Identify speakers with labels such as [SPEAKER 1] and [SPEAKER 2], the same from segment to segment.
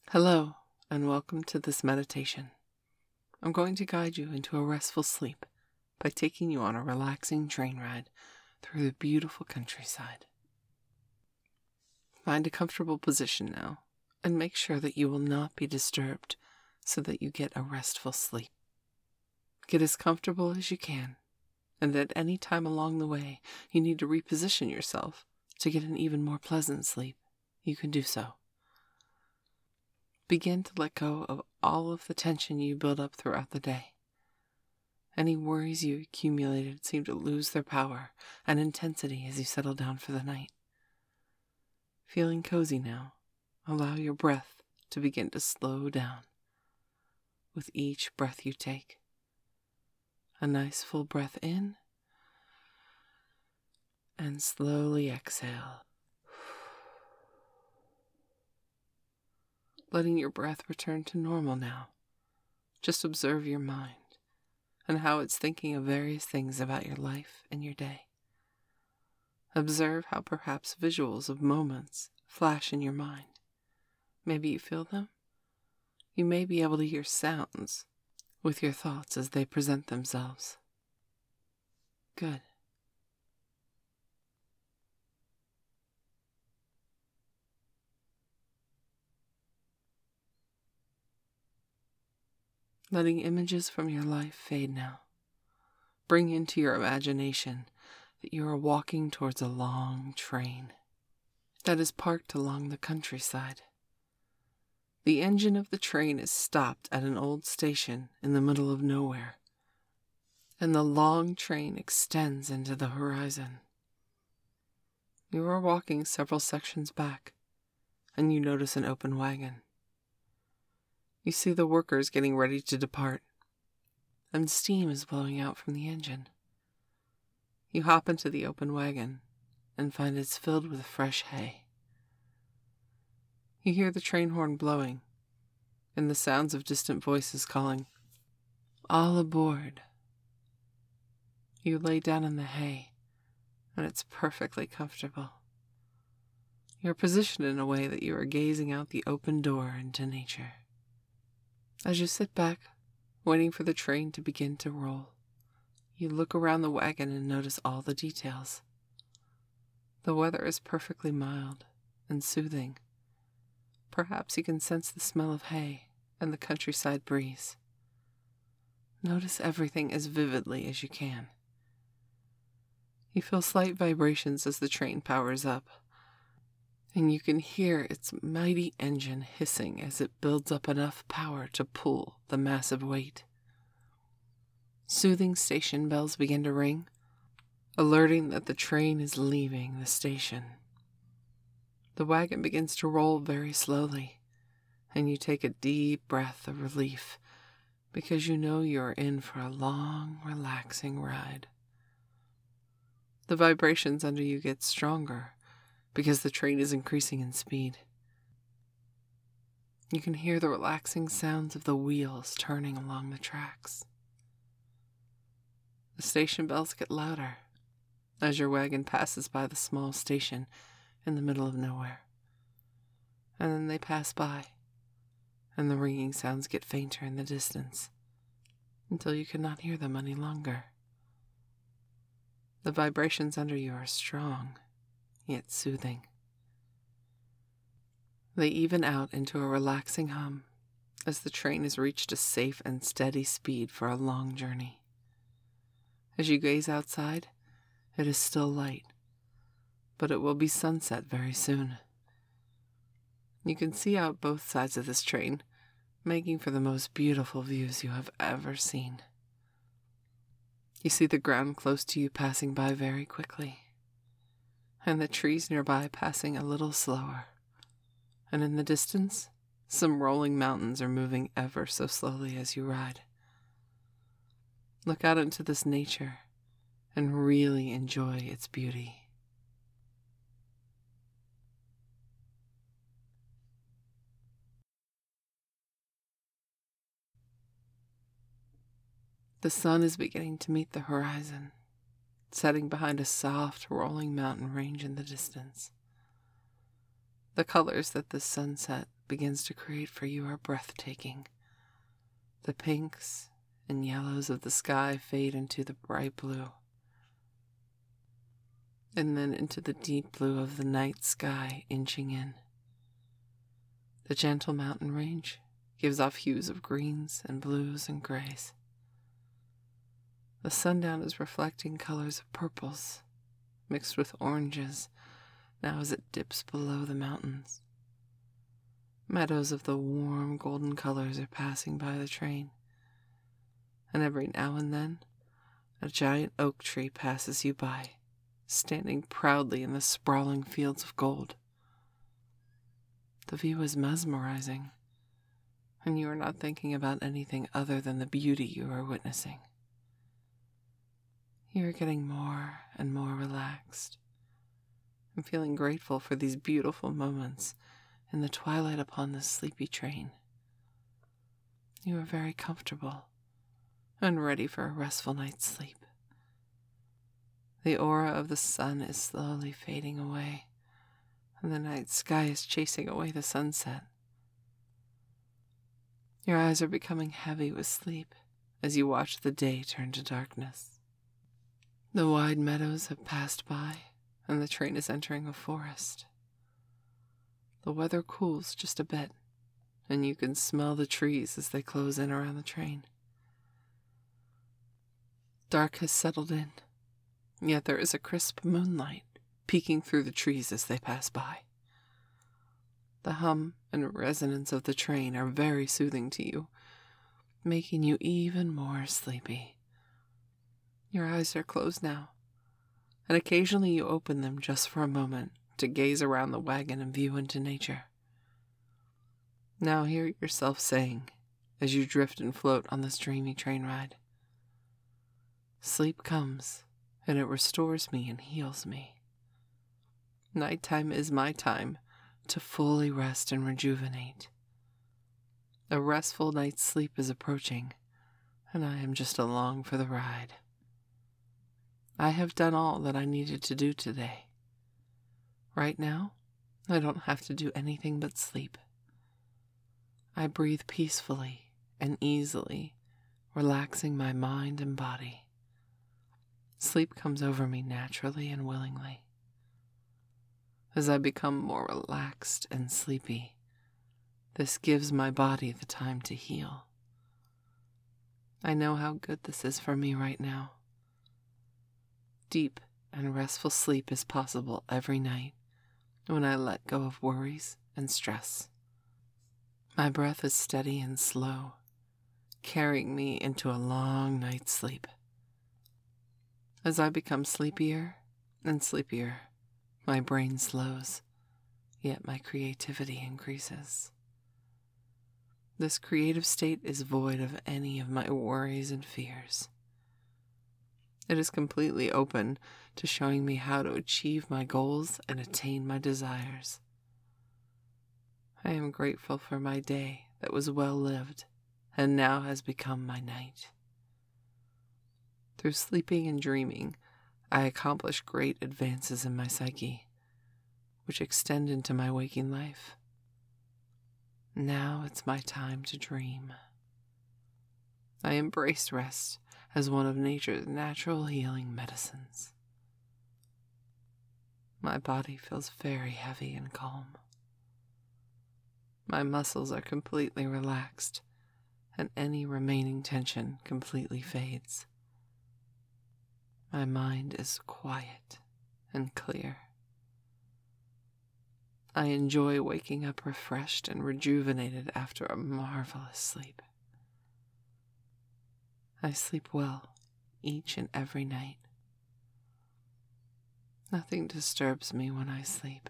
[SPEAKER 1] Hello, and welcome to this meditation. I'm going to guide you into a restful sleep by taking you on a relaxing train ride through the beautiful countryside. Find a comfortable position now, and make sure that you will not be disturbed so that you get a restful sleep. Get as comfortable as you can, and at any time along the way you need to reposition yourself to get an even more pleasant sleep, you can do so. Begin to let go of all of the tension you build up throughout the day. Any worries you accumulated seem to lose their power and intensity as you settle down for the night. Feeling cozy now, allow your breath to begin to slow down. With each breath you take, a nice full breath in, and slowly exhale. Letting your breath return to normal now. Just observe your mind and how it's thinking of various things about your life and your day. Observe how perhaps visuals of moments flash in your mind. Maybe you feel them. You may be able to hear sounds with your thoughts as they present themselves. Good. Letting images from your life fade now. Bring into your imagination that you are walking towards a long train that is parked along the countryside. The engine of the train is stopped at an old station in the middle of nowhere, and the long train extends into the horizon. You are walking several sections back, and you notice an open wagon. You see the workers getting ready to depart, and steam is blowing out from the engine. You hop into the open wagon and find it's filled with fresh hay. You hear the train horn blowing and the sounds of distant voices calling, "All aboard." You lay down in the hay, and it's perfectly comfortable. You're positioned in a way that you are gazing out the open door into nature. As you sit back, waiting for the train to begin to roll, you look around the wagon and notice all the details. The weather is perfectly mild and soothing. Perhaps you can sense the smell of hay and the countryside breeze. Notice everything as vividly as you can. You feel slight vibrations as the train powers up, and you can hear its mighty engine hissing as it builds up enough power to pull the massive weight. Soothing station bells begin to ring, alerting that the train is leaving the station. The wagon begins to roll very slowly, and you take a deep breath of relief because you know you are in for a long, relaxing ride. The vibrations under you get stronger because the train is increasing in speed. You can hear the relaxing sounds of the wheels turning along the tracks. The station bells get louder as your wagon passes by the small station in the middle of nowhere. And then they pass by, and the ringing sounds get fainter in the distance until you cannot hear them any longer. The vibrations under you are strong, yet soothing. They even out into a relaxing hum as the train has reached a safe and steady speed for a long journey. As you gaze outside, it is still light, but it will be sunset very soon. You can see out both sides of this train, making for the most beautiful views you have ever seen. You see the ground close to you passing by very quickly, and the trees nearby passing a little slower. And in the distance, some rolling mountains are moving ever so slowly as you ride. Look out into this nature and really enjoy its beauty. The sun is beginning to meet the horizon, setting behind a soft, rolling mountain range in the distance. The colors that this sunset begins to create for you are breathtaking. The pinks and yellows of the sky fade into the bright blue, and then into the deep blue of the night sky inching in. The gentle mountain range gives off hues of greens and blues and grays. The sundown is reflecting colors of purples mixed with oranges now as it dips below the mountains. Meadows of the warm golden colors are passing by the train, and every now and then a giant oak tree passes you by, standing proudly in the sprawling fields of gold. The view is mesmerizing, and you are not thinking about anything other than the beauty you are witnessing. You are getting more and more relaxed and feeling grateful for these beautiful moments in the twilight upon this sleepy train. You are very comfortable and ready for a restful night's sleep. The aura of the sun is slowly fading away, and the night sky is chasing away the sunset. Your eyes are becoming heavy with sleep as you watch the day turn to darkness. The wide meadows have passed by, and the train is entering a forest. The weather cools just a bit, and you can smell the trees as they close in around the train. Dark has settled in, yet there is a crisp moonlight peeking through the trees as they pass by. The hum and resonance of the train are very soothing to you, making you even more sleepy. Your eyes are closed now, and occasionally you open them just for a moment to gaze around the wagon and view into nature. Now hear yourself saying, as you drift and float on this dreamy train ride, sleep comes, and it restores me and heals me. Nighttime is my time to fully rest and rejuvenate. A restful night's sleep is approaching, and I am just along for the ride. I have done all that I needed to do today. Right now, I don't have to do anything but sleep. I breathe peacefully and easily, relaxing my mind and body. Sleep comes over me naturally and willingly. As I become more relaxed and sleepy, this gives my body the time to heal. I know how good this is for me right now. Deep and restful sleep is possible every night when I let go of worries and stress. My breath is steady and slow, carrying me into a long night's sleep. As I become sleepier and sleepier, my brain slows, yet my creativity increases. This creative state is void of any of my worries and fears. It is completely open to showing me how to achieve my goals and attain my desires. I am grateful for my day that was well lived and now has become my night. Through sleeping and dreaming, I accomplish great advances in my psyche, which extend into my waking life. Now it's my time to dream. I embrace rest as one of nature's natural healing medicines. My body feels very heavy and calm. My muscles are completely relaxed, and any remaining tension completely fades. My mind is quiet and clear. I enjoy waking up refreshed and rejuvenated after a marvelous sleep. I sleep well each and every night. Nothing disturbs me when I sleep.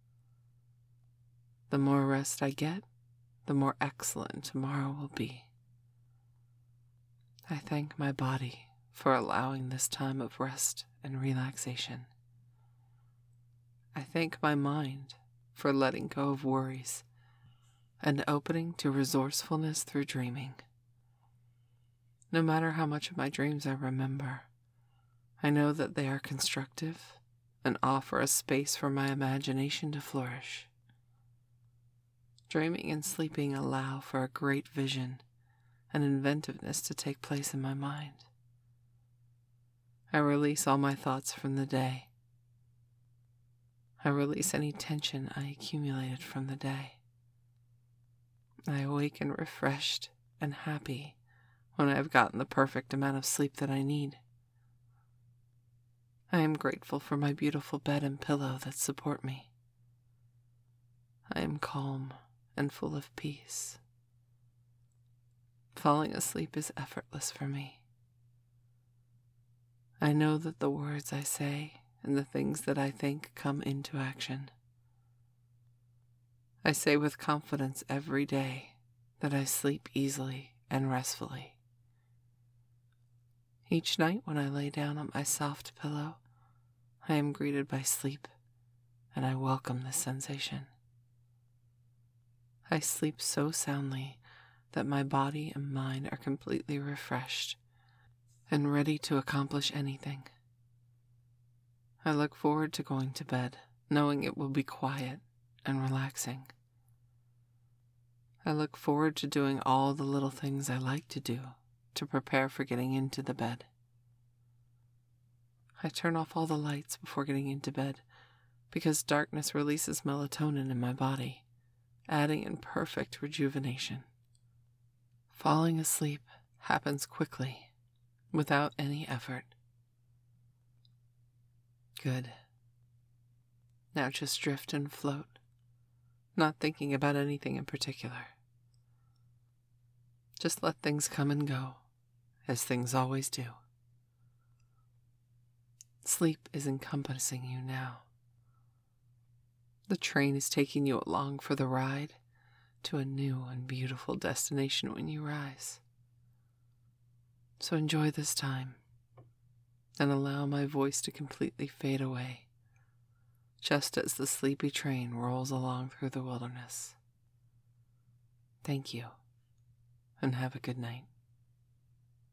[SPEAKER 1] The more rest I get, the more excellent tomorrow will be. I thank my body for allowing this time of rest and relaxation. I thank my mind for letting go of worries and opening to resourcefulness through dreaming. No matter how much of my dreams I remember, I know that they are constructive and offer a space for my imagination to flourish. Dreaming and sleeping allow for a great vision and inventiveness to take place in my mind. I release all my thoughts from the day. I release any tension I accumulated from the day. I awaken refreshed and happy when I have gotten the perfect amount of sleep that I need. I am grateful for my beautiful bed and pillow that support me. I am calm and full of peace. Falling asleep is effortless for me. I know that the words I say and the things that I think come into action. I say with confidence every day that I sleep easily and restfully. Each night when I lay down on my soft pillow, I am greeted by sleep, and I welcome this sensation. I sleep so soundly that my body and mind are completely refreshed and ready to accomplish anything. I look forward to going to bed, knowing it will be quiet and relaxing. I look forward to doing all the little things I like to do to prepare for getting into the bed. I turn off all the lights before getting into bed because darkness releases melatonin in my body, adding in perfect rejuvenation. Falling asleep happens quickly, without any effort. Good. Now just drift and float, not thinking about anything in particular. Just let things come and go, as things always do. Sleep is encompassing you now. The train is taking you along for the ride to a new and beautiful destination when you rise. So enjoy this time and allow my voice to completely fade away, just as the sleepy train rolls along through the wilderness. Thank you, and have a good night.